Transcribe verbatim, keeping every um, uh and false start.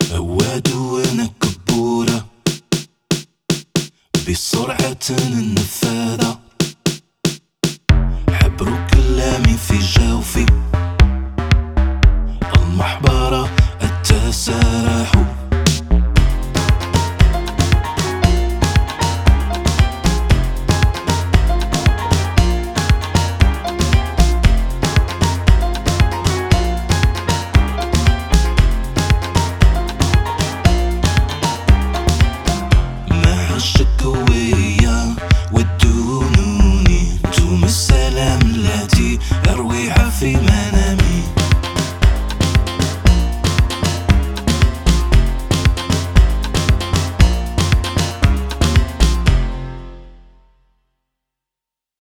عوادونا كبورة بسرعة النفاذة، حبروا كلامي في جوفي، المحبرة التسارح